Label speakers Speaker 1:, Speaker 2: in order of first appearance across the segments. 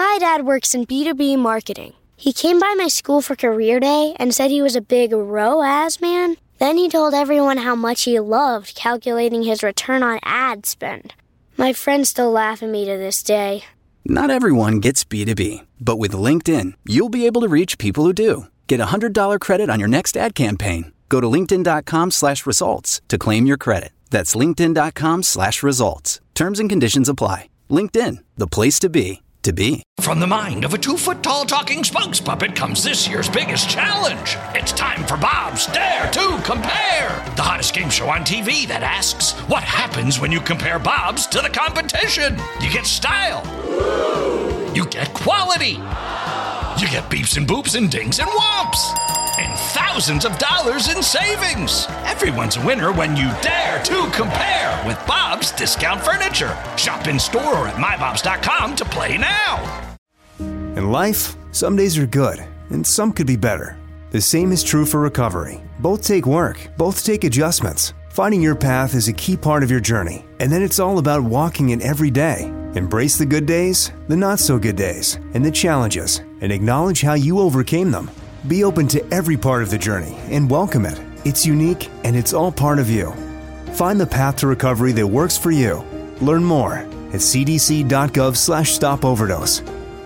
Speaker 1: My dad works in B2B marketing. He came by my school for career day and said he was a big ROAS man. Then he told everyone how much he loved calculating his return on ad spend. My friends still laugh at me to this day.
Speaker 2: Not everyone gets B2B, but with LinkedIn, you'll be able to reach people who do. Get a $100 credit on your next ad campaign. Go to linkedin.com/results to claim your credit. That's linkedin.com/results. Terms and conditions apply. LinkedIn, the place to be.
Speaker 3: From the mind of a 2-foot-tall talking spokes puppet comes this year's biggest challenge. It's time for Bob's Dare to Compare, the hottest game show on TV that asks, what happens when you compare Bob's to the competition? You get style. You get quality. You get beeps and boops and dings and whomps. And thousands of dollars in savings. Everyone's a winner when you dare to compare with Bob's Discount Furniture. Shop in store or at mybobs.com to play now.
Speaker 4: In life, some days are good, and some could be better. The same is true for recovery. Both take work, both take adjustments. Finding your path is a key part of your journey, and then it's all about walking it every day. Embrace the good days, the not-so-good days, and the challenges, and acknowledge how you overcame them. Be open to every part of the journey and welcome it. It's unique and it's all part of you. Find the path to recovery that works for you. Learn more at cdc.gov/stopoverdose.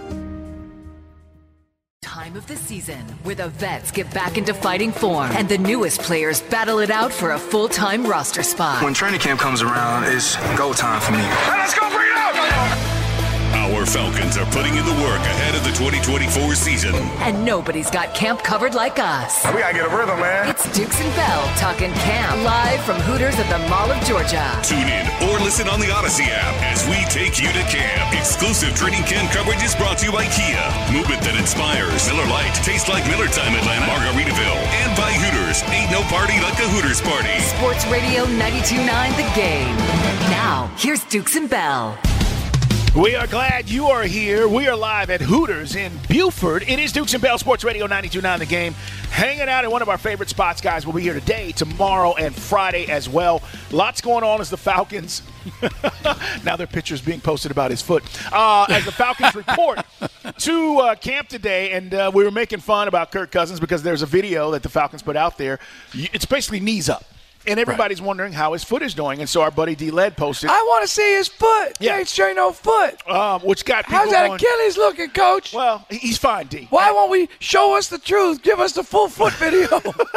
Speaker 5: Time of the season where the vets get back into fighting form and the newest players battle it out for a full-time roster spot.
Speaker 6: When training camp comes around, it's go time for me.
Speaker 7: Hey, let's go, bring it up!
Speaker 8: Our Falcons are putting in the work ahead of the 2024 season.
Speaker 5: And nobody's got camp covered like us.
Speaker 7: We gotta get a rhythm, man.
Speaker 5: It's Dukes and Bell talking camp live from Hooters at the Mall of Georgia.
Speaker 8: Tune in or listen on the Odyssey app as we take you to camp. Exclusive training camp coverage is brought to you by Kia. Movement that inspires. Miller Lite tastes like Miller Time Atlanta, Margaritaville. And by Hooters. Ain't no party like a Hooters party.
Speaker 5: Sports Radio 92.9 The Game. Now, here's Dukes and Bell.
Speaker 9: We are glad you are here. We are live at Hooters in Buford. It is Dukes and Bell, Sports Radio 92.9 The Game. Hanging out in one of our favorite spots, guys. We'll be here today, tomorrow, and Friday as well. Lots going on as the Falcons. Now their pictures being posted about his foot. As the Falcons report to camp today, and we were making fun about Kirk Cousins because there's a video that the Falcons put out there. It's basically knees up. And everybody's wondering how his foot is doing. And so our buddy D-Led posted.
Speaker 10: I want to see his foot.
Speaker 9: Yeah.
Speaker 10: He ain't showing no foot.
Speaker 9: Which got people
Speaker 10: How's that
Speaker 9: going,
Speaker 10: Achilles looking, Coach?
Speaker 9: Well, he's fine, D.
Speaker 10: Why won't we show us the truth? Give us the full foot video.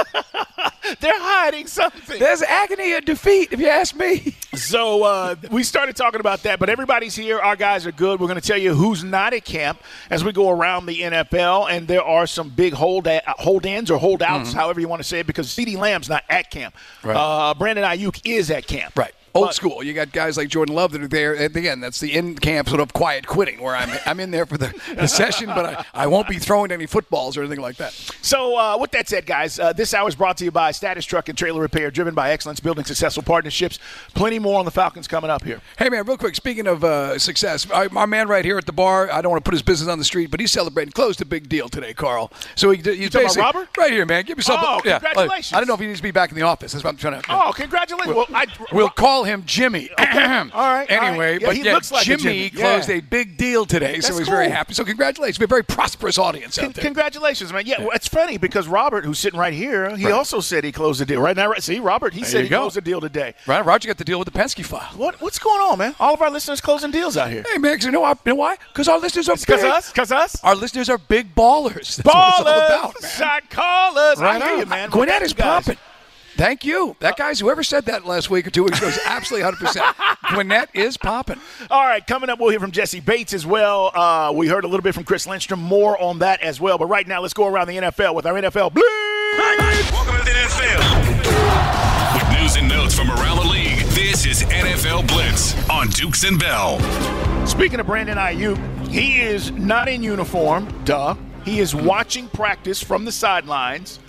Speaker 9: They're hiding something.
Speaker 10: There's agony of defeat, if you ask me.
Speaker 9: So we started talking about that, but everybody's here. Our guys are good. We're going to tell you who's not at camp as we go around the NFL, and there are some big hold-ins or holdouts, however you want to say it, because CeeDee Lamb's not at camp. Right. Brandon Ayuk is at camp.
Speaker 10: Right. Old school. You got guys like Jordan Love that are there. And again, that's the in-camp sort of quiet quitting where I'm in there for the session, but I won't be throwing any footballs or anything like that.
Speaker 9: So with that said, guys, this hour is brought to you by Status Truck and Trailer Repair, driven by excellence, building successful partnerships. Plenty more on the Falcons coming up here.
Speaker 10: Hey, man, real quick, speaking of success, our man right here at the bar, I don't want to put his business on the street, but he's celebrating. Closed a big deal today, Carl. So he's
Speaker 9: talking about Robert?
Speaker 10: Right here, man. Give yourself
Speaker 9: congratulations.
Speaker 10: I don't know if he needs to be back in the office. That's what I'm trying to
Speaker 9: Oh, congratulations.
Speaker 10: We'll call him Jimmy.
Speaker 9: Okay. All right.
Speaker 10: Anyway,
Speaker 9: Yeah, he looks like
Speaker 10: Jimmy closed a big deal today, so he's very happy. So congratulations. We have a very prosperous audience out there.
Speaker 9: Congratulations, man. Yeah, well, it's funny because Robert, who's sitting right here, he also said he closed a deal. Right now, see, Robert, he said he closed a deal today.
Speaker 10: Right, Roger got the deal with the Penske file.
Speaker 9: What's going on, man? All of our listeners closing deals out here.
Speaker 10: Hey, man, because you know why? Because our listeners are big.
Speaker 9: Because us?
Speaker 10: Our listeners are big ballers. That's
Speaker 9: ballers,
Speaker 10: what it's all about, man.
Speaker 9: Shot callers.
Speaker 10: Right
Speaker 9: I hear you, man.
Speaker 10: Gwinnett is popping. Thank you. That guy's, whoever said that last week or 2 weeks ago is absolutely 100%. Gwinnett is popping.
Speaker 9: All right, coming up, we'll hear from Jesse Bates as well. We heard a little bit from Chris Lindstrom, more on that as well. But right now, let's go around the NFL with our NFL Blitz.
Speaker 8: Welcome to the NFL. With news and notes from around the league, this is NFL Blitz on Dukes and Bell.
Speaker 9: Speaking of Brandon Ayuk, he is not in uniform. Duh. He is watching practice from the sidelines.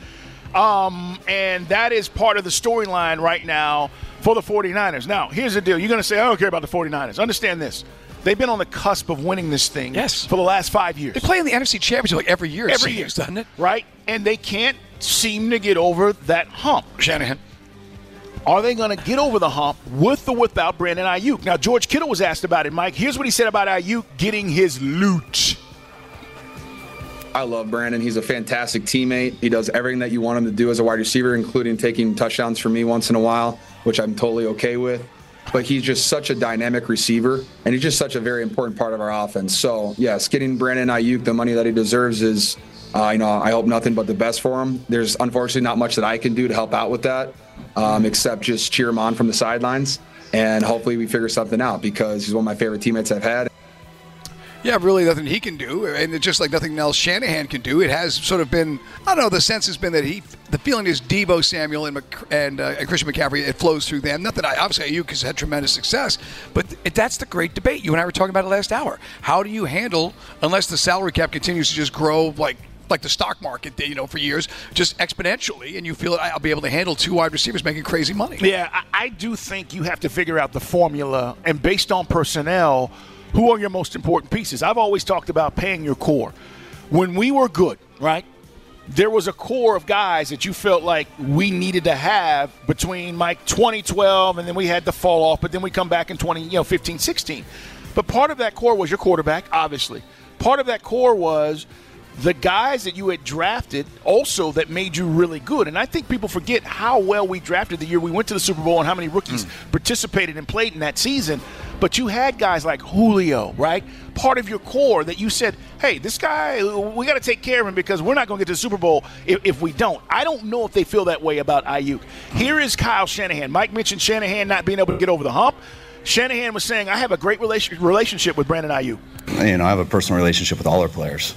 Speaker 9: And that is part of the storyline right now for the 49ers. Now, here's the deal. You're going to say, I don't care about the 49ers. Understand this. They've been on the cusp of winning this thing for the last 5 years.
Speaker 10: They play in the NFC Championship like every year, doesn't it?
Speaker 9: Right? And they can't seem to get over that hump.
Speaker 10: Shanahan.
Speaker 9: Are they going to get over the hump with or without Brandon Ayuk? Now, George Kittle was asked about it, Mike. Here's what he said about Ayuk getting his loot.
Speaker 11: I love Brandon. He's a fantastic teammate. He does everything that you want him to do as a wide receiver, including taking touchdowns for me once in a while, which I'm totally okay with. But he's just such a dynamic receiver, and he's just such a very important part of our offense. So, yes, getting Brandon Aiyuk the money that he deserves is, I hope nothing but the best for him. There's unfortunately not much that I can do to help out with that, except just cheer him on from the sidelines. And hopefully we figure something out because he's one of my favorite teammates I've had.
Speaker 10: Yeah, really nothing he can do, and it's just like nothing else Shanahan can do. It has sort of been, I don't know, the sense has been that the feeling is Deebo Samuel and Christian McCaffrey, it flows through them. Not that obviously Aiyuk has had tremendous success, but that's the great debate. You and I were talking about it last hour. How do you handle, unless the salary cap continues to just grow like the stock market did, for years, just exponentially, and you feel I'll be able to handle 2 wide receivers making crazy money.
Speaker 9: Yeah, I do think you have to figure out the formula, and based on personnel, who are your most important pieces? I've always talked about paying your core. When we were good, right, there was a core of guys that you felt like we needed to have between 2012, and then we had the fall off, but then we come back in 2015, 16. But part of that core was your quarterback, obviously. Part of that core was the guys that you had drafted also that made you really good. And I think people forget how well we drafted the year we went to the Super Bowl and how many rookies participated and played in that season. But you had guys like Julio, right? Part of your core that you said, hey, this guy, we got to take care of him because we're not going to get to the Super Bowl if we don't. I don't know if they feel that way about Aiyuk. Here is Kyle Shanahan. Mike mentioned Shanahan not being able to get over the hump. Shanahan was saying, I have a great relationship with Brandon Aiyuk.
Speaker 12: I have a personal relationship with all our players.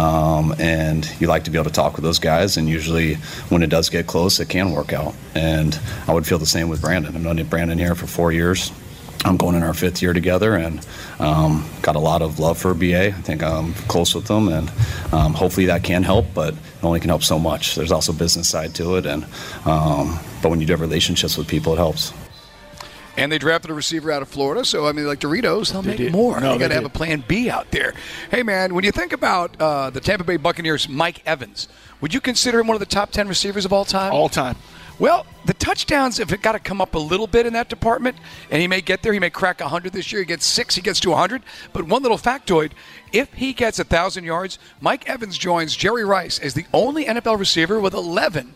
Speaker 12: And you like to be able to talk with those guys, and usually when it does get close, it can work out. And I would feel the same with Brandon. I've known Brandon here for 4 years. I'm going in our 5th year together, and got a lot of love for BA. I think I'm close with them, and hopefully that can help, but it only can help so much. There's also a business side to it, and but when you do have relationships with people, it helps.
Speaker 10: And they drafted a receiver out of Florida, so, like Doritos, they'll make more. No, you got to have a plan B out there. Hey, man, when you think about the Tampa Bay Buccaneers' Mike Evans, would you consider him one of the top 10 receivers of all time?
Speaker 9: All time.
Speaker 10: Well, the touchdowns have got to come up a little bit in that department, and he may get there. He may crack 100 this year. He gets 6, he gets to 100. But one little factoid, if he gets 1,000 yards, Mike Evans joins Jerry Rice as the only NFL receiver with 11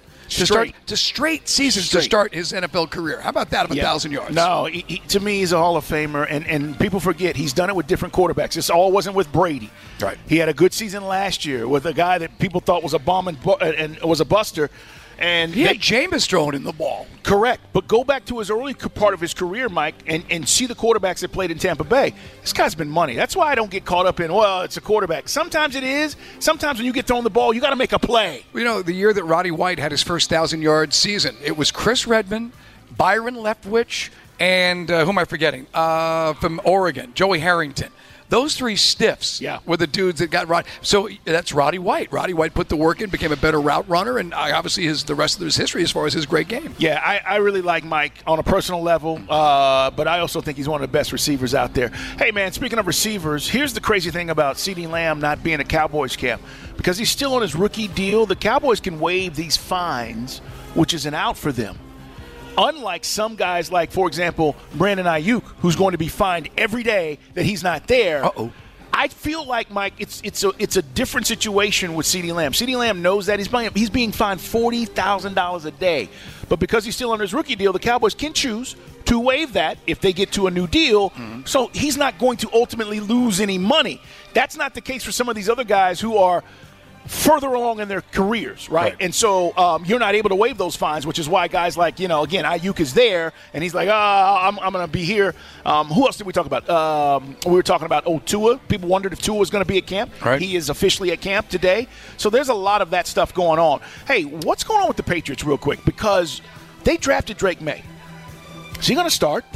Speaker 10: straight seasons to start his NFL career. How about that of 1,000 yards?
Speaker 9: No, he, to me, he's a Hall of Famer, and people forget he's done it with different quarterbacks. This all wasn't with Brady.
Speaker 10: Right.
Speaker 9: He had a good season last year with a guy that people thought was a bomb and was a buster. And
Speaker 10: he had Jameis throwing in the ball.
Speaker 9: Correct. But go back to his early part of his career, Mike, and see the quarterbacks that played in Tampa Bay. This guy's been money. That's why I don't get caught up in, it's a quarterback. Sometimes it is. Sometimes when you get thrown the ball, you got to make a play.
Speaker 10: The year that Roddy White had his first 1,000-yard season, it was Chris Redmond, Byron Leftwich, and who am I forgetting? From Oregon, Joey Harrington. Those 3 stiffs were the dudes that got Roddy. So that's Roddy White. Roddy White put the work in, became a better route runner, and obviously the rest of his history as far as his great game.
Speaker 9: Yeah, I really like Mike on a personal level, but I also think he's one of the best receivers out there. Hey, man, speaking of receivers, here's the crazy thing about CeeDee Lamb not being a Cowboys camp. Because he's still on his rookie deal, the Cowboys can waive these fines, which is an out for them. Unlike some guys like, for example, Brandon Aiyuk, who's going to be fined every day that he's not there. I feel like, Mike, it's a different situation with CeeDee Lamb. CeeDee Lamb knows that he's being fined $40,000 a day. But because he's still under his rookie deal, the Cowboys can choose to waive that if they get to a new deal. So he's not going to ultimately lose any money. That's not the case for some of these other guys who are further along in their careers, right? And so you're not able to waive those fines, which is why guys like, again, Aiyuk is there, and he's like, I'm going to be here. Who else did we talk about? We were talking about Tua. People wondered if Tua was going to be at camp.
Speaker 10: Right.
Speaker 9: He is officially at camp today. So there's a lot of that stuff going on. Hey, what's going on with the Patriots real quick? Because they drafted Drake May. Is he going to start?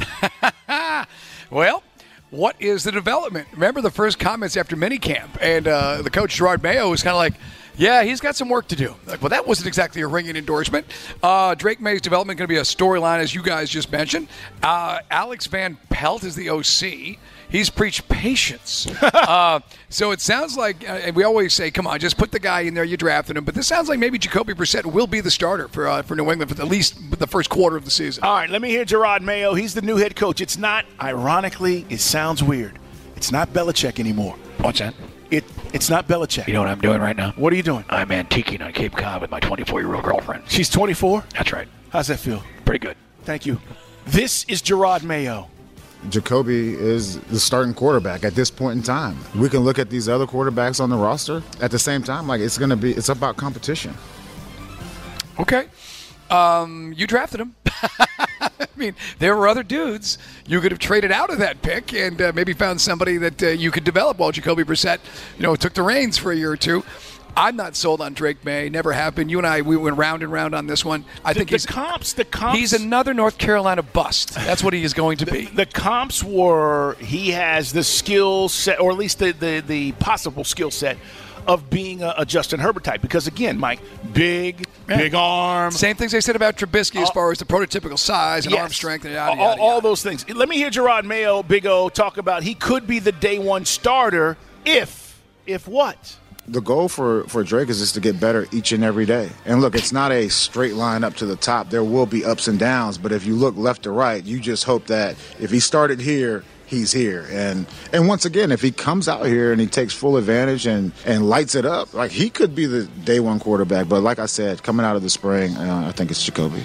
Speaker 10: Well, what is the development? Remember the first comments after minicamp, and the coach, Gerard Mayo, was kind of like, yeah, he's got some work to do. Like, well, that wasn't exactly a ringing endorsement. Drake May's development going to be a storyline, as you guys just mentioned. Alex Van Pelt is the OC. He's preached patience. So it sounds like, and we always say, come on, just put the guy in there, you drafted him. But this sounds like maybe Jacoby Brissett will be the starter for New England for at least the first quarter of the season.
Speaker 9: All right, let me hear Gerard Mayo. He's the new head coach. It's not, ironically, it sounds weird. It's not Belichick anymore.
Speaker 10: What's that?
Speaker 9: It's not Belichick.
Speaker 3: You know what I'm doing right now?
Speaker 9: What are you doing?
Speaker 3: I'm antiquing on Cape Cod with my 24-year-old girlfriend.
Speaker 9: She's 24?
Speaker 3: That's right.
Speaker 9: How's that feel?
Speaker 3: Pretty good.
Speaker 9: Thank you. This is Gerard Mayo.
Speaker 13: Jacoby is the starting quarterback at this point in time. We can look at these other quarterbacks on the roster at the same time. Like, it's about competition.
Speaker 10: Okay. You drafted him. I mean, there were other dudes you could have traded out of that pick and maybe found somebody that you could develop while Jacoby Brissett, took the reins for a year or two. I'm not sold on Drake May. Never have been. You and I, we went round and round on this one. I think
Speaker 9: the comps.
Speaker 10: He's another North Carolina bust. That's what he is going to be.
Speaker 9: The comps were he has the skill set, or at least the possible skill set of being a Justin Herbert type. Because, again, Mike, big arm.
Speaker 10: Same things they said about Trubisky as far as the prototypical size and arm strength and yada, yada,
Speaker 9: all those things. Let me hear Gerard Mayo, Big O, talk about he could be the day one starter if what?
Speaker 13: The goal for Drake is just to get better each and every day. And look, it's not a straight line up to the top. There will be ups and downs, but if you look left to right, you just hope that if he started here, he's here. And once again, if he comes out here and he takes full advantage and lights it up, like, he could be the day one quarterback. But like I said, coming out of the spring, I think it's Jacoby.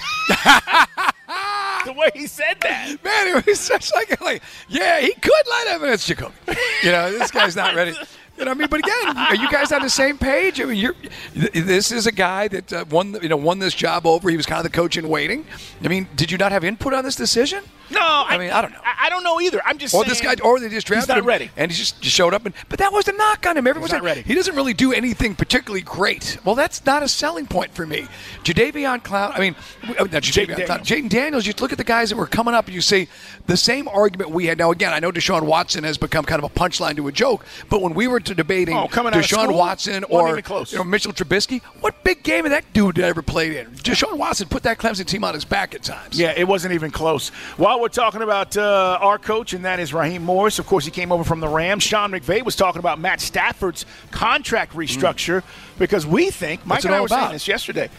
Speaker 9: The way he said that.
Speaker 10: Man, it was such like, yeah, he could light up, and it's Jacoby. This guy's not ready. But again, are you guys on the same page? I mean, this is a guy that won this job over. He was kind of the coach in waiting. I mean, did you not have input on this decision?
Speaker 9: No, I don't know. I don't know either. I'm just
Speaker 10: saying. Or they just drafted him.
Speaker 9: He's not ready.
Speaker 10: And he just showed up. But that was a knock on him. Everyone's
Speaker 9: not ready.
Speaker 10: He doesn't really do anything particularly great. Well, that's not a selling point for me. Jadeveon Clowney. Jaden Daniels. You look at the guys that were coming up and you see the same argument we had. Now, again, I know Deshaun Watson has become kind of a punchline to a joke. But when we were debating Deshaun Watson or Mitchell Trubisky, what big game of that dude ever played in? Deshaun Watson put that Clemson team on his back at times.
Speaker 9: Yeah, it wasn't even close. While we're talking about our coach, and that is Raheem Morris. Of course, he came over from the Rams. Sean McVay was talking about Matt Stafford's contract restructure because we think, Mike and I were saying this yesterday,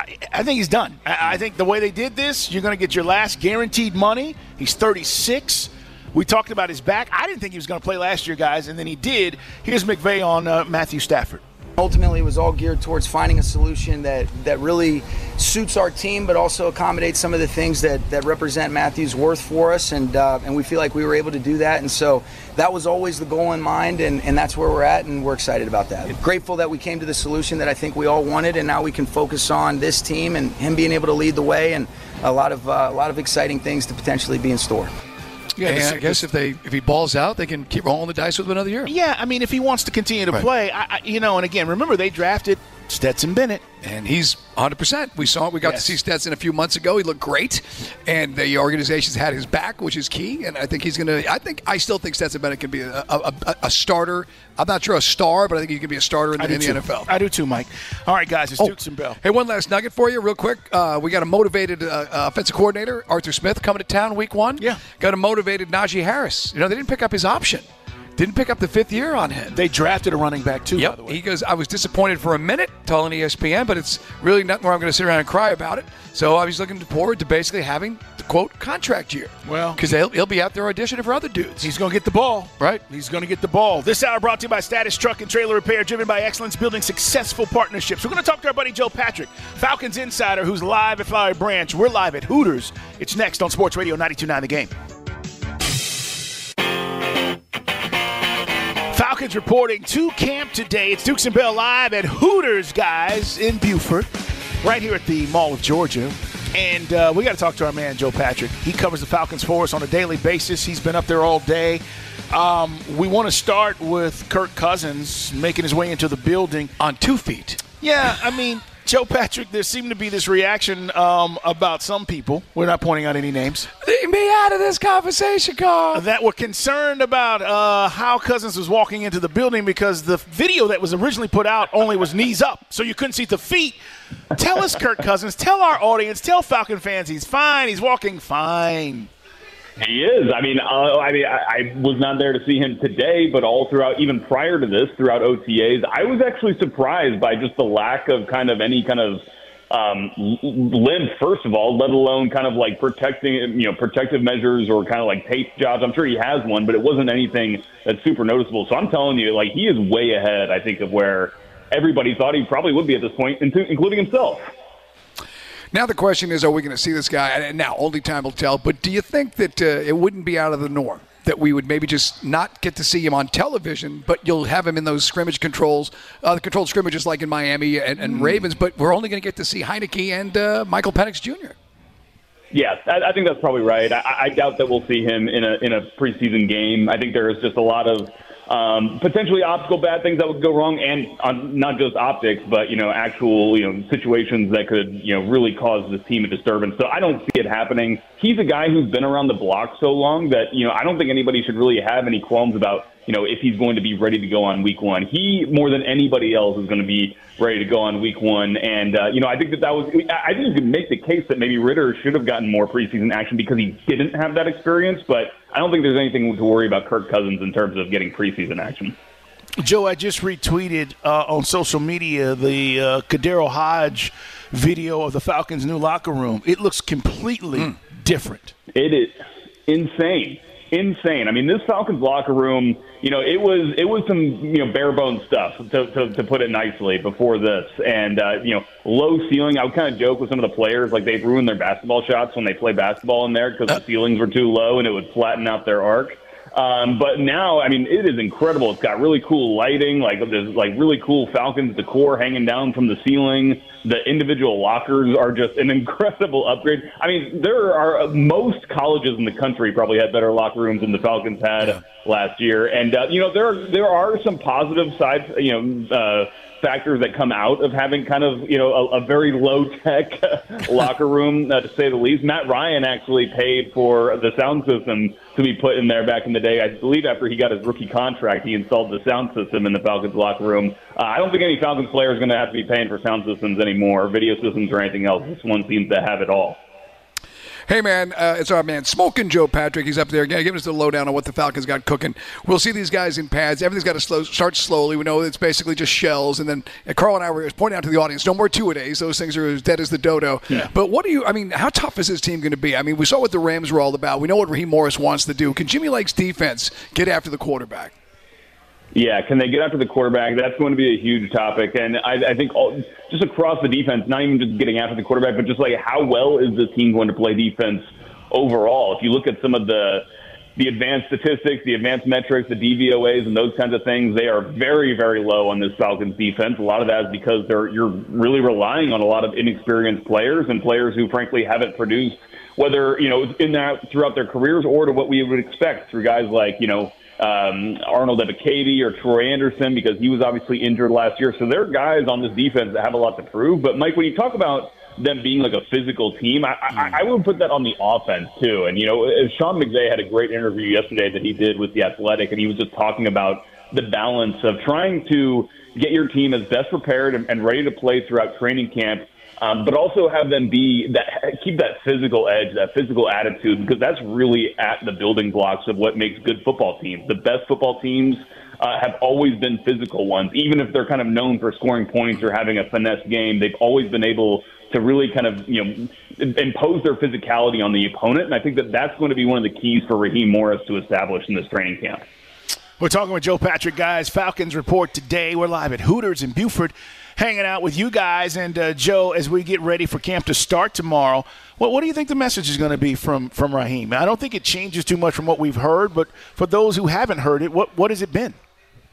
Speaker 9: I think he's done. I think the way they did this, you're going to get your last guaranteed money. He's 36. We talked about his back. I didn't think he was going to play last year, guys, and then he did. Here's McVay on Matthew Stafford.
Speaker 14: Ultimately, it was all geared towards finding a solution that really suits our team, but also accommodates some of the things that represent Matthew's worth for us, and we feel like we were able to do that. And so that was always the goal in mind, and that's where we're at, and we're excited about that. Grateful that we came to the solution that I think we all wanted, and now we can focus on this team and him being able to lead the way, and a lot of exciting things to potentially be in store.
Speaker 10: Yeah, and I guess if he balls out, they can keep rolling the dice with him another year.
Speaker 9: Yeah, I mean, if he wants to continue to play, and again, remember they drafted Stetson Bennett.
Speaker 10: And he's 100%. We saw it. We got to see Stetson a few months ago. He looked great, and the organization's had his back, which is key. And I think he's going to. I still think Stetson Bennett can be a starter. I'm not sure a star, but I think he can be a starter in the NFL.
Speaker 9: I do too, Mike. All right, guys, it's Dukes and Bell.
Speaker 10: Hey, one last nugget for you, real quick. We got a motivated offensive coordinator, Arthur Smith, coming to town week 1.
Speaker 9: Yeah,
Speaker 10: got a motivated Najee Harris. They didn't pick up his option. Didn't pick up the 5th year on him.
Speaker 9: They drafted a running back, too, by the way.
Speaker 10: He goes, I was disappointed for a minute, telling ESPN, but it's really nothing where I'm going to sit around and cry about it. So I was looking forward to basically having the, quote, contract year.
Speaker 9: Well,
Speaker 10: because he'll be out there auditioning for other dudes.
Speaker 9: He's going to get the ball.
Speaker 10: Right.
Speaker 9: He's going to get the ball. This hour brought to you by Status Truck and Trailer Repair, driven by excellence, building successful partnerships. We're going to talk to our buddy Joe Patrick, Falcons insider, who's live at Flowery Branch. We're live at Hooters. It's next on Sports Radio 92.9 The Game. Falcons reporting to camp today. It's Dukes and Bell live at Hooters, guys, in Beaufort, right here at the Mall of Georgia. And we got to talk to our man, Joe Patrick. He covers the Falcons for us on a daily basis. He's been up there all day. We want to start with Kirk Cousins making his way into the building.
Speaker 10: On 2 feet.
Speaker 9: Yeah, I mean, Joe Patrick, there seemed to be this reaction about some people. We're not pointing out any names.
Speaker 10: Leave me out of this conversation, Carl.
Speaker 9: That were concerned about how Cousins was walking into the building because the video that was originally put out only was knees up, so you couldn't see the feet. Tell us, Kirk Cousins, tell our audience, tell Falcon fans he's fine. He's walking fine.
Speaker 15: He is. I was not there to see him today, but all throughout, even prior to this, throughout OTAs, I was actually surprised by just the lack of any kind of limp, first of all, let alone kind of like protective measures or kind of like tape jobs. I'm sure he has one, but it wasn't anything that's super noticeable. So I'm telling you, like, he is way ahead, I think, of where everybody thought he probably would be at this point, including himself.
Speaker 10: Now the question is, are we going to see this guy? And now only time will tell. But do you think that it wouldn't be out of the norm that we would maybe just not get to see him on television, but you'll have him in those scrimmage controls, the controlled scrimmages like in Miami and Ravens, but we're only going to get to see Heineke and Michael Penix Jr.?
Speaker 15: Yeah, I think that's probably right. I doubt that we'll see him in a preseason game. I think there is just a lot of potentially optical bad things that would go wrong, and not just optics, but actual situations that could really cause this team a disturbance. So I don't see it happening. He's a guy who's been around the block so long that I don't think anybody should really have any qualms about if he's going to be ready to go on week one. He, more than anybody else, is going to be ready to go on week one. And, I think I think you could make the case that maybe Ritter should have gotten more preseason action because he didn't have that experience. But I don't think there's anything to worry about Kirk Cousins in terms of getting preseason action.
Speaker 9: Joe, I just retweeted on social media the Kadero Hodge video of the Falcons' new locker room. It looks completely different.
Speaker 15: It is insane. I mean, this Falcons locker room, it was some bare bones stuff to put it nicely before this, and low ceiling. I would kind of joke with some of the players like they'd ruin their basketball shots when they play basketball in there because the ceilings were too low and it would flatten out their arc. But now, I mean, it is incredible. It's got really cool lighting, there's really cool Falcons decor hanging down from the ceiling. The individual lockers are just an incredible upgrade. I mean, most colleges in the country probably had better locker rooms than the Falcons had last year. And there are some positive side factors that come out of having kind of a very low tech locker room, to say the least. Matt Ryan actually paid for the sound system to be put in there back in the day. I believe after he got his rookie contract, he installed the sound system in the Falcons locker room. I don't think any Falcons player is going to have to be paying for sound systems anymore, video systems or anything else. This one seems to have it all.
Speaker 10: Hey, man, it's our man Smoking Joe Patrick. He's up there again, giving us the lowdown on what the Falcons got cooking. We'll see these guys in pads. Everything's got to start slowly. We know it's basically just shells. And then Carl and I were pointing out to the audience, no more two-a-days. Those things are as dead as the dodo. Yeah. But how tough is this team going to be? I mean, we saw what the Rams were all about. We know what Raheem Morris wants to do. Can Jimmy Lake's defense get after the quarterback?
Speaker 15: Yeah, can they get after the quarterback? That's going to be a huge topic. And I think just across the defense, not even just getting after the quarterback, but just how well is this team going to play defense overall? If you look at some of the advanced statistics, the advanced metrics, the DVOAs, and those kinds of things, they are very, very low on this Falcons defense. A lot of that is because you're really relying on a lot of inexperienced players and players who, frankly, haven't produced, whether in that throughout their careers or to what we would expect through guys like Arnold Ebiketie or Troy Anderson, because he was obviously injured last year. So there are guys on this defense that have a lot to prove. But, Mike, when you talk about them being like a physical team, I would put that on the offense, too. And, Sean McVay had a great interview yesterday that he did with The Athletic, and he was just talking about the balance of trying to get your team as best prepared and ready to play throughout training camp, but also have them keep that physical edge, that physical attitude, because that's really at the building blocks of what makes good football teams. The best football teams have always been physical ones. Even if they're kind of known for scoring points or having a finesse game, they've always been able to really kind of impose their physicality on the opponent. And I think that's going to be one of the keys for Raheem Morris to establish in this training camp.
Speaker 9: We're talking with Joe Patrick, guys. Falcons report today. We're live at Hooters in Buford, hanging out with you guys. And, Joe, as we get ready for camp to start tomorrow, what do you think the message is going to be from Raheem? I don't think it changes too much from what we've heard, but for those who haven't heard it, what has it been?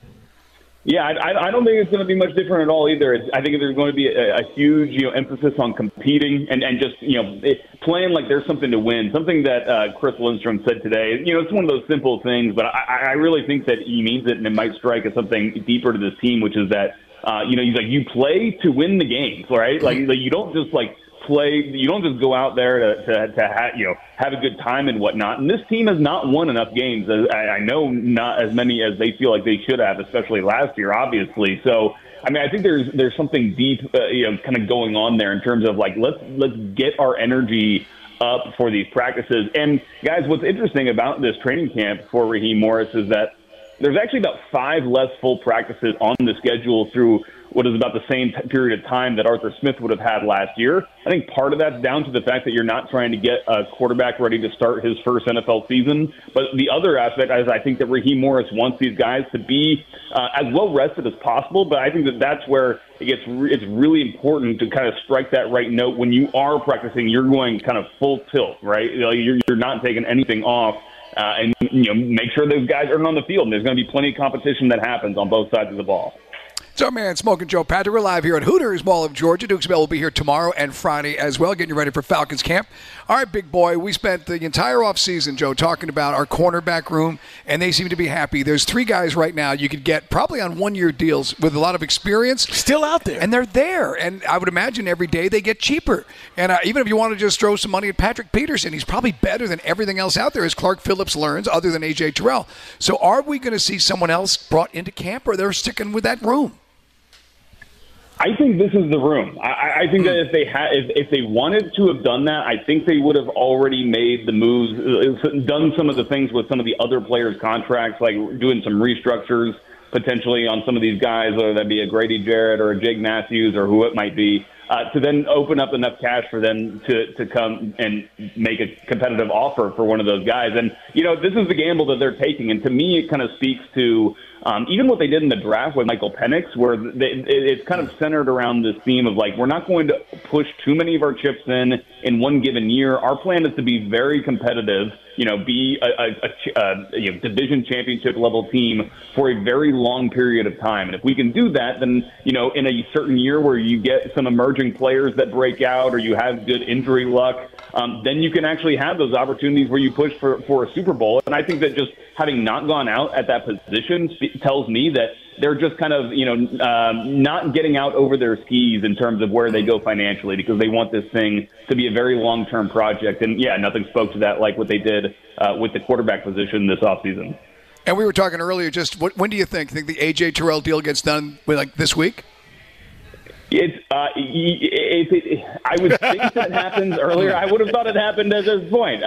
Speaker 15: Yeah, I don't think it's going to be much different at all either. I think there's going to be a huge emphasis on competing and just playing like there's something to win. Something that Chris Lindstrom said today. It's one of those simple things, but I really think that he means it, and it might strike as something deeper to this team, which is that he's like, you play to win the games, right? Like you don't just play. You don't just go out there to have a good time and whatnot. And this team has not won enough games. I know not as many as they feel like they should have, especially last year, obviously. So, I mean, I think there's something deep, kind of going on there in terms of let's get our energy up for these practices. And guys, what's interesting about this training camp for Raheem Morris is that there's actually about 5 less full practices on the schedule through what is about the same period of time that Arthur Smith would have had last year. I think part of that's down to the fact that you're not trying to get a quarterback ready to start his first NFL season. But the other aspect is I think that Raheem Morris wants these guys to be as well rested as possible. But I think that that's where it's really important to kind of strike that right note. When you are practicing, you're going kind of full tilt, right? You're not taking anything off. And make sure those guys are on the field. And there's going to be plenty of competition that happens on both sides of the ball.
Speaker 10: It's our man, Smoking Joe Patrick. We're live here at Hooters Mall of Georgia. Dukes Bell will be here tomorrow and Friday as well, getting you ready for Falcons camp. All right, big boy, we spent the entire offseason, Joe, talking about our cornerback room, and they seem to be happy. There's 3 guys right now you could get probably on one-year deals with a lot of experience.
Speaker 9: Still out there.
Speaker 10: And they're there. And I would imagine every day they get cheaper. And even if you want to just throw some money at Patrick Peterson, he's probably better than everything else out there, as Clark Phillips learns, other than A.J. Terrell. So are we going to see someone else brought into camp, or they're sticking with that room?
Speaker 15: I think this is the room. I think that if they wanted to have done that, I think they would have already made the moves, done some of the things with some of the other players' contracts, like doing some restructures potentially on some of these guys, whether that be a Grady Jarrett or a Jake Matthews or who it might be, to then open up enough cash for them to come and make a competitive offer for one of those guys. And, this is the gamble that they're taking. And to me, it kind of speaks to even what they did in the draft with Michael Penix, where it's kind of centered around this theme of, like, we're not going to push too many of our chips in one given year. Our plan is to be very competitive, be a division championship level team for a very long period of time. And if we can do that, then, in a certain year where you get some emerging players that break out or you have good injury luck, then you can actually have those opportunities where you push for a Super Bowl. And I think that just having not gone out at that position tells me that they're just kind of, not getting out over their skis in terms of where they go financially, because they want this thing to be a very long-term project. And, yeah, nothing spoke to that like what they did with the quarterback position this offseason.
Speaker 10: And we were talking earlier, just when do you think the A.J. Terrell deal gets done, like this week?
Speaker 15: I would think that it happens earlier. I would have thought it happened at this point.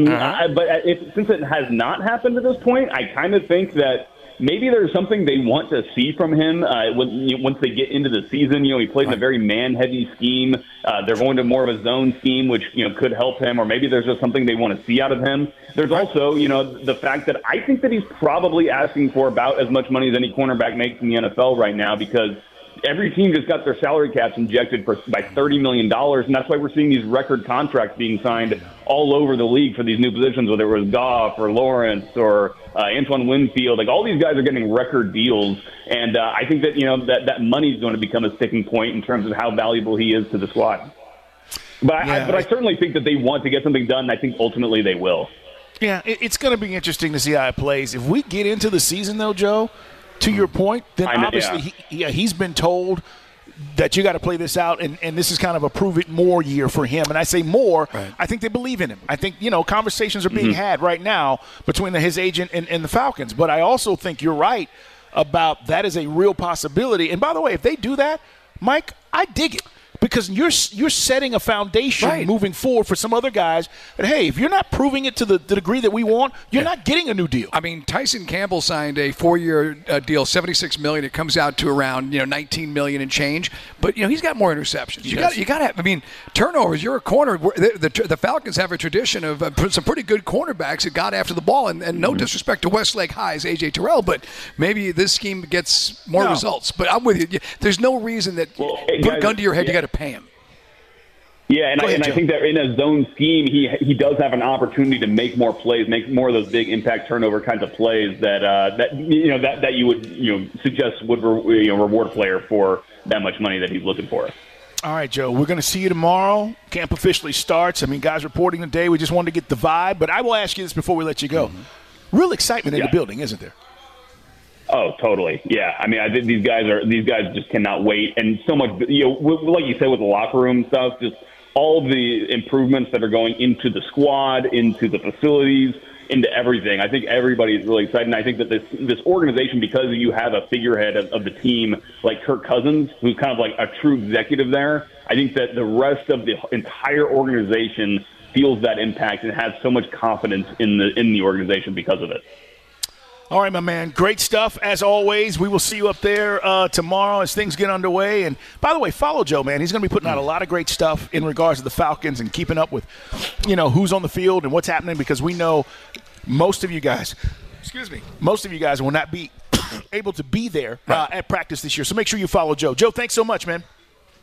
Speaker 15: But since it has not happened at this point, I kind of think that maybe there's something they want to see from him once they get into the season. He plays in a very man-heavy scheme. They're going to more of a zone scheme, which could help him. Or maybe there's just something they want to see out of him. There's also, the fact that I think that he's probably asking for about as much money as any cornerback makes in the NFL right now, because every team just got their salary caps injected by $30 million, and that's why we're seeing these record contracts being signed all over the league for these new positions, whether it was Goff or Lawrence or Antoine Winfield. Like, all these guys are getting record deals, and I think that that money is going to become a sticking point in terms of how valuable he is to the squad. But I certainly think that they want to get something done, and I think ultimately they will.
Speaker 9: Yeah, it's going to be interesting to see how it plays. If we get into the season, though, Joe, to your point, then obviously he's been told that you got to play this out, and this is kind of a prove-it-more year for him. And I say more, right. I think they believe in him. I think, conversations are being had right now between his agent and the Falcons. But I also think you're right about that is a real possibility. And by the way, if they do that, Mike, I dig it. Because you're setting a foundation moving forward for some other guys that, hey, if you're not proving it to the degree that we want, you're not getting a new deal.
Speaker 10: I mean, Tyson Campbell signed a 4-year deal, $76 million. It comes out to around $19 million and change. But he's got more interceptions. You got to have. I mean, turnovers. You're a corner. The Falcons have a tradition of some pretty good cornerbacks that got after the ball. And no disrespect to Westlake High's A.J. Terrell, but maybe this scheme gets more results. But I'm with you. There's no reason that put a gun to your head. You got to pay him.
Speaker 15: Yeah, and I think that in a zone scheme, he does have an opportunity to make more plays, make more of those big impact turnover kinds of plays that you would suggest would reward a player for that much money that he's looking for.
Speaker 9: All right, Joe, we're going to see you tomorrow. Camp officially starts. I mean, guys reporting today. We just wanted to get the vibe, but I will ask you this before we let you go. Real excitement in the building, isn't there?
Speaker 15: Oh, totally. Yeah. I mean, I think these guys just cannot wait. And so much, like you said, with the locker room stuff, just all the improvements that are going into the squad, into the facilities, into everything. I think everybody's really excited. And I think that this organization, because you have a figurehead of the team like Kirk Cousins, who's kind of like a true executive there, I think that the rest of the entire organization feels that impact and has so much confidence in the organization because of it.
Speaker 9: All right, my man. Great stuff, as always. We will see you up there tomorrow as things get underway. And, by the way, follow Joe, man. He's going to be putting out a lot of great stuff in regards to the Falcons and keeping up with, who's on the field and what's happening, because we know most of you guys will not be able to be there at practice this year. So make sure you follow Joe. Joe, thanks so much, man.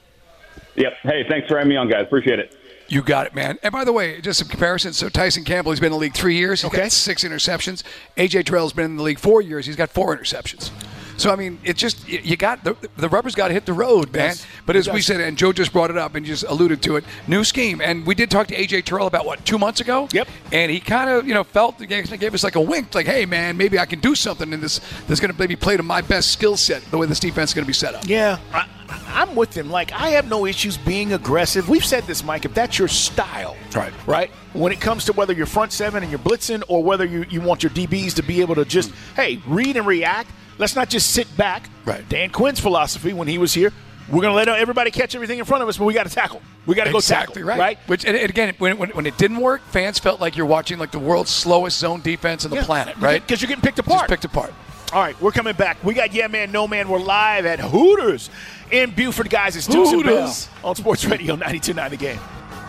Speaker 15: Yep. Hey, thanks for having me on, guys. Appreciate it.
Speaker 10: You got it, man. And by the way, just some comparisons. So Tyson Campbell, he's been in the league 3 years. He's got 6 interceptions. A.J. Terrell's been in the league 4 years. He's got 4 interceptions. So, I mean, it just, you got, the rubber's got to hit the road, man.
Speaker 9: Yes,
Speaker 10: but as we said, and Joe just brought it up and just alluded to it, new scheme. And we did talk to A.J. Terrell about, 2 months ago?
Speaker 9: Yep.
Speaker 10: And he kind of, felt, gave us like a wink, like, hey, man, maybe I can do something in this that's going to maybe play to my best skill set, the way this defense is going to be set up.
Speaker 9: Yeah. I'm with him. Like, I have no issues being aggressive. We've said this, Mike, if that's your style, right? When it comes to whether you're front seven and you're blitzing or whether you want your DBs to be able to just, read and react, let's not just sit back.
Speaker 10: Right.
Speaker 9: Dan Quinn's philosophy when he was here, we're going to let everybody catch everything in front of us, but we got to tackle. We got to go tackle.
Speaker 10: Exactly right. Which, and again, when it didn't work, fans felt like you're watching like the world's slowest zone defense on the planet, right?
Speaker 9: Because you're getting picked apart.
Speaker 10: Just picked apart.
Speaker 9: All right, we're coming back. We got Yeah Man, No Man. We're live at Hooters in Buford, guys. It's Dukes and Bell on Sports Radio 92.9 The Game.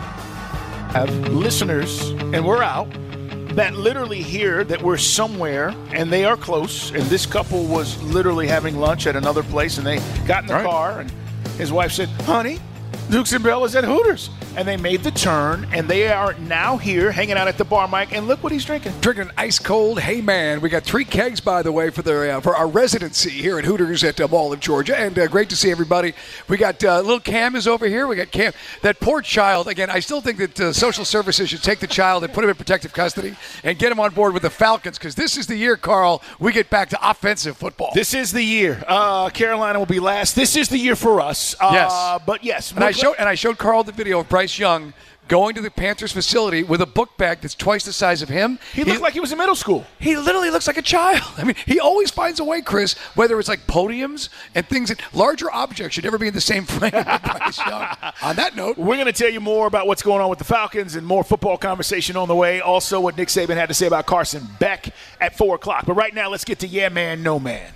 Speaker 9: Have listeners, and we're out, that literally hear that we're somewhere, and they are close, and this couple was literally having lunch at another place, and they got in the car, and his wife said, honey, Dukes and Bell is at Hooters. And they made the turn, and they are now here hanging out at the bar, Mike. And look what he's drinking.
Speaker 10: Drinking an ice-cold Hey Man. We got 3 kegs, by the way, for our residency here at Hooters at Mall of Georgia. And great to see everybody. We got little Cam is over here. We got Cam. That poor child. Again, I still think that social services should take the child and put him in protective custody and get him on board with the Falcons, because this is the year, Carl, we get back to offensive football.
Speaker 9: This is the year. Carolina will be last. This is the year for us.
Speaker 10: Yes.
Speaker 9: But, yes.
Speaker 10: And I showed Carl the video of Bryce Young going to the Panthers facility with a book bag that's twice the size of him.
Speaker 9: He looked like he was in middle school.
Speaker 10: He literally looks like a child. I mean, he always finds a way, Chris, whether it's like podiums and things that larger objects should never be in the same frame with Bryce Young. On that note,
Speaker 9: we're going to tell you more about what's going on with the Falcons and more football conversation on the way. Also, what Nick Saban had to say about Carson Beck at 4 o'clock. But right now, let's get to Yeah Man, No Man.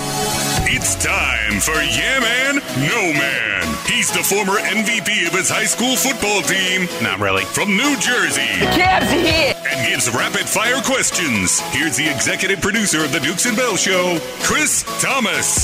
Speaker 8: It's time for Yeah Man, No Man. He's the former MVP of his high school football team. Not really. From New Jersey.
Speaker 16: The Cavs hit.
Speaker 8: And gives rapid-fire questions. Here's the executive producer of the Dukes and Bell Show, Chris Thomas.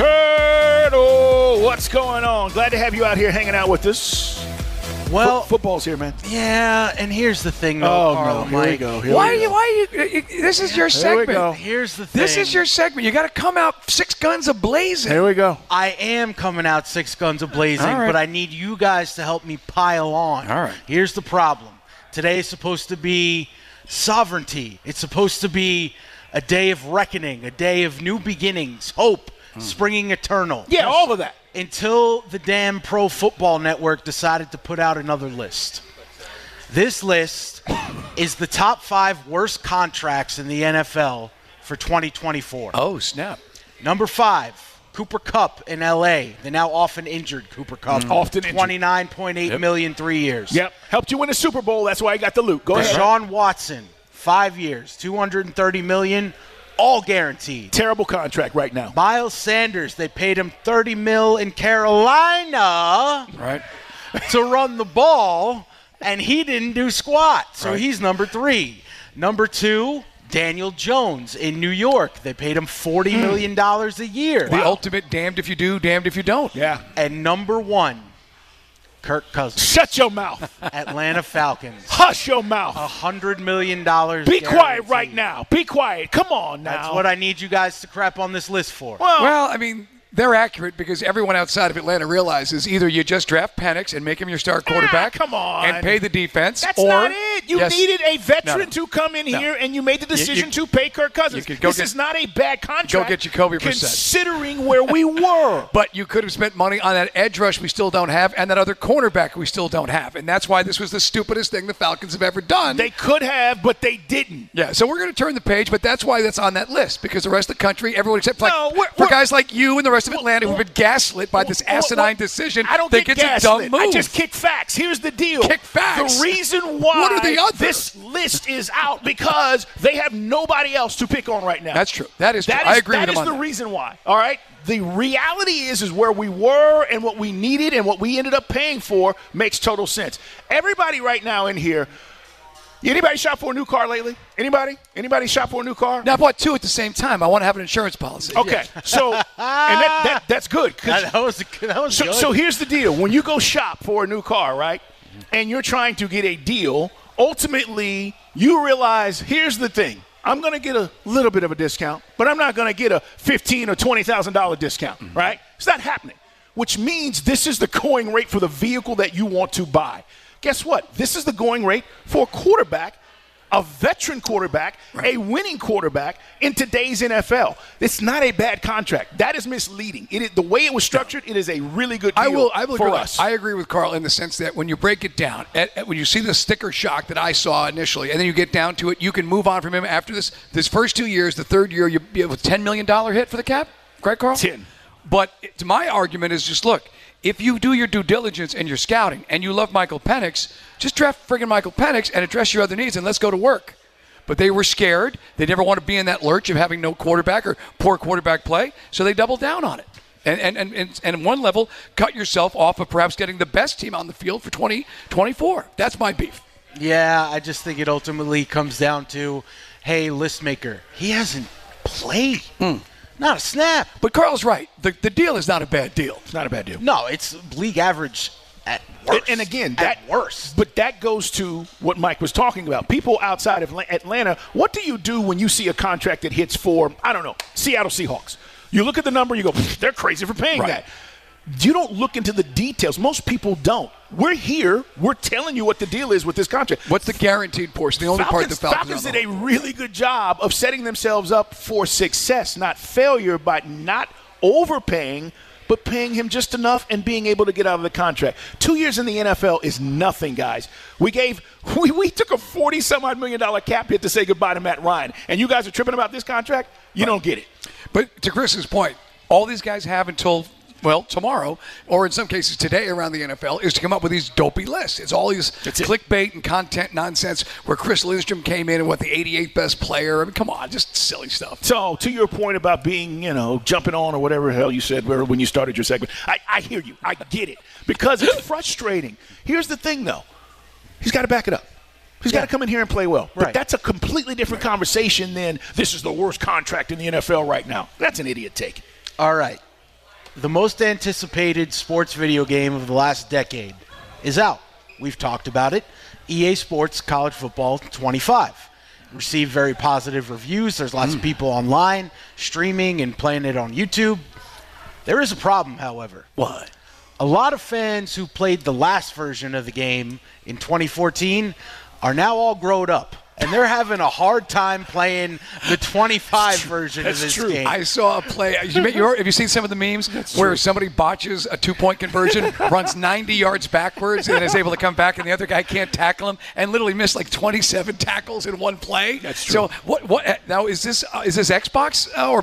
Speaker 9: Turtle, what's going on? Glad to have you out here hanging out with us.
Speaker 17: Well,
Speaker 9: football's here, man.
Speaker 17: Yeah, and here's the thing, though, Carl.
Speaker 9: Here we go.
Speaker 10: Why are you? This is your segment.
Speaker 9: Here we go.
Speaker 17: Here's the thing.
Speaker 10: This is your segment. You got to come out 6 guns a-blazing.
Speaker 9: Here we go.
Speaker 17: I am coming out 6 guns a-blazing, but I need you guys to help me pile on.
Speaker 10: All right.
Speaker 17: Here's the problem. Today is supposed to be sovereignty. It's supposed to be a day of reckoning, a day of new beginnings, hope, springing eternal.
Speaker 9: Yeah, all of that.
Speaker 17: Until the damn Pro Football Network decided to put out another list. This list is the top 5 worst contracts in the NFL for 2024.
Speaker 10: Oh, snap.
Speaker 17: Number 5, Cooper Kupp in L.A., the now often injured Cooper Kupp.
Speaker 9: Often injured.
Speaker 17: $29.8 million, 3 years.
Speaker 9: Yep. Helped you win a Super Bowl. That's why he got the loot. Go ahead.
Speaker 17: Deshaun Watson, 5 years, $230 million. All guaranteed.
Speaker 9: Terrible contract right now.
Speaker 17: Miles Sanders, they paid him $30 million in Carolina to run the ball, and he didn't do squat. So he's number 3. Number 2, Daniel Jones in New York. They paid him $40 million a year.
Speaker 10: The ultimate damned if you do, damned if you don't.
Speaker 9: Yeah.
Speaker 17: And number 1, Kirk Cousins.
Speaker 9: Shut your mouth.
Speaker 17: Atlanta Falcons.
Speaker 9: Hush your mouth.
Speaker 17: $100 million.
Speaker 9: Be quiet right now. Be quiet. Come on now.
Speaker 17: That's what I need you guys to crap on this list for.
Speaker 10: Well, I mean, they're accurate because everyone outside of Atlanta realizes either you just draft Penix and make him your star quarterback.
Speaker 9: Come on.
Speaker 10: And pay the defense.
Speaker 9: That's
Speaker 10: or,
Speaker 9: not it. You needed a veteran to come in here, and you made the decision to pay Kirk Cousins. This is not a bad contract.
Speaker 10: Go get Jacoby Brissett.
Speaker 9: Considering where we were.
Speaker 10: But you could have spent money on that edge rush we still don't have and that other cornerback we still don't have. And that's why this was the stupidest thing the Falcons have ever done.
Speaker 9: They could have, but they didn't.
Speaker 10: Yeah, so we're going to turn the page, but that's why that's on that list because the rest of the country, everyone except for guys like you and the rest rest of Atlanta who've been gaslit by this asinine decision.
Speaker 9: I don't
Speaker 10: think
Speaker 9: get
Speaker 10: it's a dumb
Speaker 9: gaslit.
Speaker 10: move.
Speaker 9: I just kick facts. Here's the deal.
Speaker 10: Kick facts.
Speaker 9: The reason why
Speaker 10: What are the others?
Speaker 9: this list is out because they have nobody else to pick on right now.
Speaker 10: That's true. That is true. I agree with him on that.
Speaker 9: That is the reason why. All right? The reality is where we were and what we needed and what we ended up paying for makes total sense. Everybody right now in here, anybody shop for a new car lately? Anybody? Anybody shop for a new car?
Speaker 10: Now, I bought 2 at the same time. I want to have an insurance policy.
Speaker 9: Okay. So, and that's good.
Speaker 17: That was good.
Speaker 9: So here's the deal. When you go shop for a new car, right, and you're trying to get a deal, ultimately you realize, here's the thing. I'm going to get a little bit of a discount, but I'm not going to get a $15,000 or $20,000 discount, right? It's not happening, which means this is the going rate for the vehicle that you want to buy. Guess what? This is the going rate for a quarterback, a veteran quarterback, a winning quarterback in today's NFL. It's not a bad contract. That is misleading. It is, the way it was structured, it is a really good deal for us.
Speaker 10: I agree with Carl in the sense that when you break it down, when you see the sticker shock that I saw initially, and then you get down to it, you can move on from him after this first 2 years. The third year, you have a $10 million hit for the cap, correct, Carl?
Speaker 9: 10.
Speaker 10: But my argument is just, look, if you do your due diligence and your scouting and you love Michael Penix, just draft friggin' Michael Penix and address your other needs and let's go to work. But they were scared. They never want to be in that lurch of having no quarterback or poor quarterback play, so they doubled down on it. And at one level, cut yourself off of perhaps getting the best team on the field for 2024. That's my beef.
Speaker 17: Yeah, I just think it ultimately comes down to, hey, list maker, he hasn't played. Not a snap.
Speaker 10: But Carl's right. The deal is not a bad deal.
Speaker 9: It's not a bad deal.
Speaker 17: No, it's league average at worst.
Speaker 9: And again,
Speaker 17: at worst.
Speaker 9: But that goes to what Mike was talking about. People outside of Atlanta, what do you do when you see a contract that hits for, I don't know, Seattle Seahawks? You look at the number, you go, they're crazy for paying that. You don't look into the details. Most people don't. We're here. We're telling you what the deal is with this contract.
Speaker 10: What's the guaranteed portion? The only part the
Speaker 9: Falcons did a really good job of setting themselves up for success, not failure, by not overpaying, but paying him just enough and being able to get out of the contract. 2 years in the NFL is nothing, guys. We took a $40-some-odd million cap hit to say goodbye to Matt Ryan, and you guys are tripping about this contract? You don't get it.
Speaker 10: But to Chris's point, all these guys have until tomorrow, or in some cases today around the NFL, is to come up with these dopey lists. It's all these clickbait and content nonsense where Chris Lindstrom came in and the 88th best player. I mean, come on, just silly stuff.
Speaker 9: So, to your point about being, jumping on or whatever the hell you said when you started your segment, I hear you. I get it. Because it's frustrating. Here's the thing, though. He's got to back it up. He's got to come in here and play well. But that's a completely different conversation than this is the worst contract in the NFL right now. That's an idiot take.
Speaker 17: All right. The most anticipated sports video game of the last decade is out. We've talked about it. EA Sports College Football 25. Received very positive reviews. There's lots of people online streaming and playing it on YouTube. There is a problem, however.
Speaker 10: What?
Speaker 17: A lot of fans who played the last version of the game in 2014 are now all grown up. And they're having a hard time playing the 25 version of this game.
Speaker 10: I saw a play. Have you seen some of the memes where somebody botches a 2-point conversion, runs 90 yards backwards, and is able to come back, and the other guy can't tackle him, and literally missed like 27 tackles in one play?
Speaker 9: That's true.
Speaker 10: So what now is this Xbox or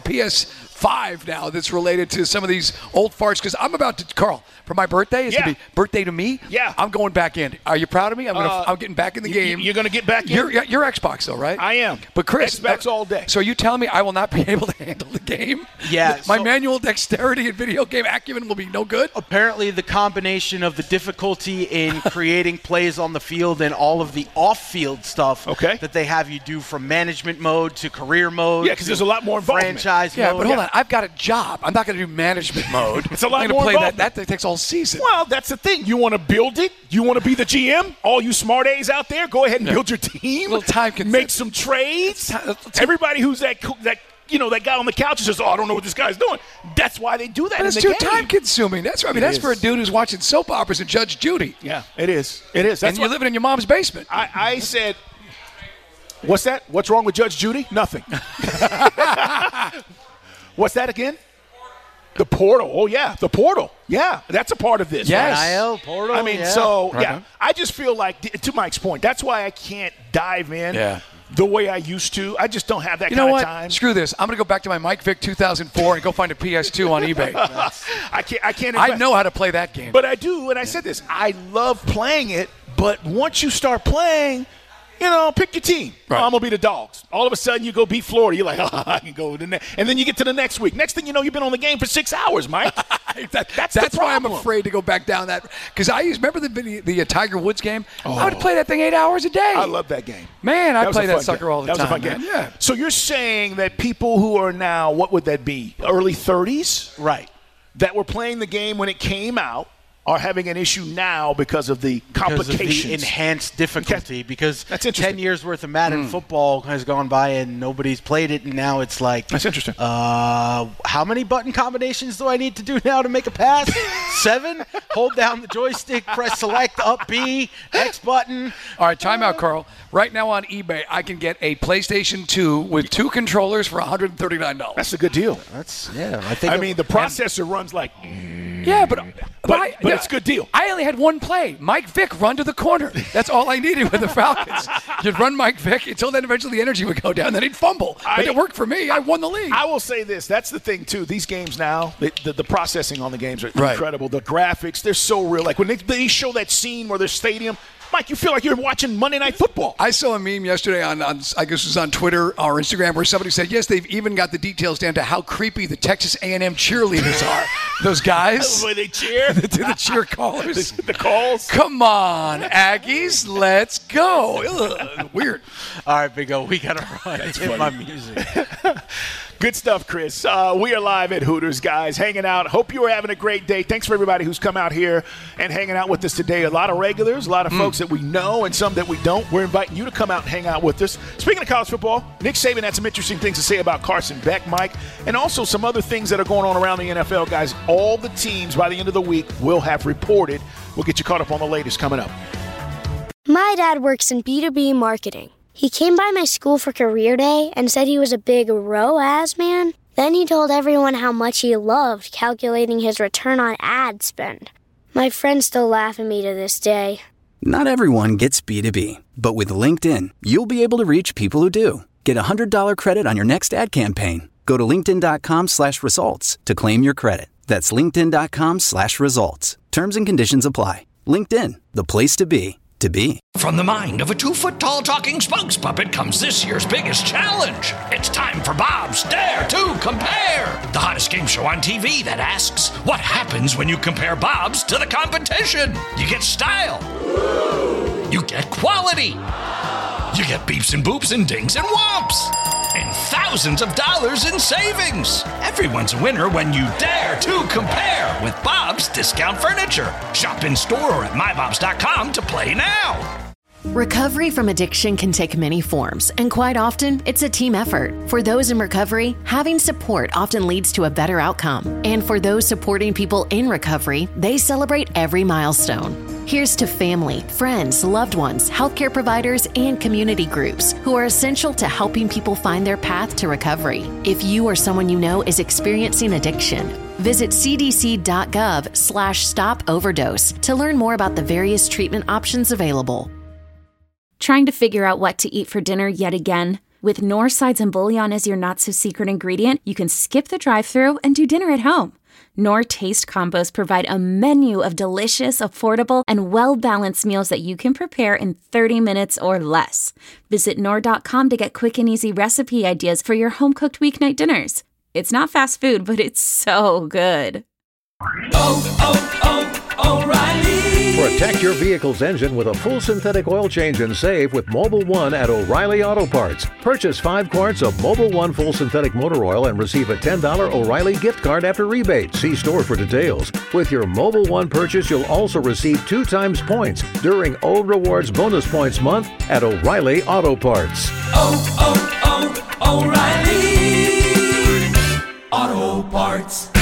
Speaker 10: PS5 now that's related to some of these old farts? Because I'm about to, Carl, for my birthday, it's going to be birthday to me.
Speaker 9: Yeah.
Speaker 10: I'm going back in. Are you proud of me? I'm getting back in the game.
Speaker 9: You're going to get back in?
Speaker 10: You're Xbox, though, right?
Speaker 9: I am.
Speaker 10: But Chris,
Speaker 9: Xbox all day.
Speaker 10: So are you telling me I will not be able to handle the game?
Speaker 17: Yeah.
Speaker 10: My manual dexterity and video game acumen will be no good?
Speaker 17: Apparently the combination of the difficulty in creating plays on the field and all of the off-field stuff that they have you do from management mode to career mode.
Speaker 9: Yeah, because there's a lot more involvement.
Speaker 17: Franchise mode.
Speaker 10: Yeah, but hold on. I've got a job. I'm not going to do management mode.
Speaker 9: It's a lot
Speaker 10: I'm
Speaker 9: more
Speaker 10: play
Speaker 9: involvement.
Speaker 10: That takes all season.
Speaker 9: Well, that's the thing. You want to build it? You want to be the GM? All you smart A's out there, go ahead and build your team.
Speaker 10: A little time consuming.
Speaker 9: Make some trades. Everybody who's that guy on the couch says, I don't know what this guy's doing. That's why they do that in the game.
Speaker 10: It's too time consuming. That's for a dude who's watching soap operas and Judge Judy.
Speaker 9: Yeah, it is. It is.
Speaker 10: And you're living in your mom's basement.
Speaker 9: I said, what's that? What's wrong with Judge Judy? Nothing. What's that again? The portal. Oh, yeah, the portal. Yeah, that's a part of this.
Speaker 10: Yes.
Speaker 17: NIL, portal.
Speaker 9: I mean, I just feel like, to Mike's point, that's why I can't dive in.
Speaker 10: Yeah.
Speaker 9: the way I used to. I just don't have that
Speaker 10: You know
Speaker 9: kind
Speaker 10: what?
Speaker 9: of time.
Speaker 10: Screw this. I'm going to go back to my Mike Vick 2004 and go find a PS2 on eBay.
Speaker 9: I can't.
Speaker 10: I know how to play that game.
Speaker 9: But I do, and I said this. I love playing it, but once you start playing, pick your team.
Speaker 10: Right.
Speaker 9: I'm going to be the Dogs. All of a sudden, you go beat Florida. You're like, I can go to the next. And then you get to the next week. Next thing you know, you've been on the game for 6 hours, Mike.
Speaker 10: That's why I'm afraid to go back down that. Because remember the Tiger Woods game? I would play that thing 8 hours a day.
Speaker 9: I love that game.
Speaker 10: Man, I play that sucker all the time.
Speaker 9: That was a fun game.
Speaker 10: Yeah.
Speaker 9: So you're saying that people who are now, what would that be, early 30s?
Speaker 17: Right.
Speaker 9: That were playing the game when it came out are having an issue now because of the complications.
Speaker 17: Because of the enhanced difficulty. Because
Speaker 9: that's interesting.
Speaker 17: 10 years worth of Madden football has gone by and nobody's played it, and now it's like,
Speaker 9: that's interesting.
Speaker 17: How many button combinations do I need to do now to make a pass? 7? Hold down the joystick, press select, up B, X button.
Speaker 10: All right, timeout, Carl. Right now on eBay, I can get a PlayStation 2 with 2 controllers for $139.
Speaker 9: That's a good deal. I mean, the processor runs like.
Speaker 10: Yeah, but
Speaker 9: it's a good deal.
Speaker 10: I only had one play. Mike Vick, run to the corner. That's all I needed with the Falcons. You'd run Mike Vick until then eventually the energy would go down. Then he'd fumble. But it worked for me. I won the league.
Speaker 9: I will say this. That's the thing, too. These games now, the processing on the games are incredible. The graphics, they're so real. Like when they show that scene where there's stadium, Mike, you feel like you're watching Monday Night Football.
Speaker 10: I saw a meme yesterday on I guess it was on Twitter or Instagram where somebody said, yes, they've even got the details down to how creepy the Texas A&M cheerleaders are. Those guys.
Speaker 9: The way they cheer.
Speaker 10: the cheer callers.
Speaker 9: The calls.
Speaker 10: Come on, Aggies, let's go. Ugh, weird.
Speaker 17: All right, Big O, we got to run. Hit my music.
Speaker 9: Good stuff, Chris. We are live at Hooters, guys, hanging out. Hope you are having a great day. Thanks for everybody who's come out here and hanging out with us today. A lot of regulars, a lot of folks that we know and some that we don't. We're inviting you to come out and hang out with us. Speaking of college football, Nick Saban had some interesting things to say about Carson Beck, Mike, and also some other things that are going on around the NFL, guys. All the teams by the end of the week will have reported. We'll get you caught up on the latest coming up.
Speaker 1: My dad works in B2B marketing. He came by my school for career day and said he was a big ROAS man. Then he told everyone how much he loved calculating his return on ad spend. My friends still laugh at me to this day.
Speaker 2: Not everyone gets B2B, but with LinkedIn, you'll be able to reach people who do. Get a $100 credit on your next ad campaign. Go to linkedin.com/results to claim your credit. That's linkedin.com/results. Terms and conditions apply. LinkedIn, the place to be.
Speaker 3: From the mind of a 2-foot-tall talking spokes puppet comes this year's biggest challenge. It's time for Bob's Dare to Compare, the hottest game show on TV that asks, what happens when you compare Bob's to the competition? You get style. You get quality. You get beeps and boops and dings and whomps. And thousands of dollars in savings. Everyone's a winner when you dare to compare with Bob's Discount Furniture. Shop in store or at mybobs.com to play now.
Speaker 16: Recovery from addiction can take many forms, and quite often, it's a team effort. For those in recovery, having support often leads to a better outcome. And for those supporting people in recovery, they celebrate every milestone. Here's to family, friends, loved ones, healthcare providers, and community groups who are essential to helping people find their path to recovery. If you or someone you know is experiencing addiction, visit cdc.gov/stop-overdose to learn more about the various treatment options available.
Speaker 18: Trying to figure out what to eat for dinner yet again? With Knorr sides and bouillon as your not-so-secret ingredient, you can skip the drive-thru and do dinner at home. Knorr Taste Combos provide a menu of delicious, affordable, and well-balanced meals that you can prepare in 30 minutes or less. Visit Knorr.com to get quick and easy recipe ideas for your home-cooked weeknight dinners. It's not fast food, but it's so good.
Speaker 19: O'Reilly. Protect your vehicle's engine with a full synthetic oil change and save with Mobil 1 at O'Reilly Auto Parts. Purchase 5 quarts of Mobil 1 full synthetic motor oil and receive a $10 O'Reilly gift card after rebate. See store for details. With your Mobil 1 purchase, you'll also receive 2 times points during Old Rewards Bonus Points Month at O'Reilly Auto Parts.
Speaker 20: O'Reilly Auto Parts.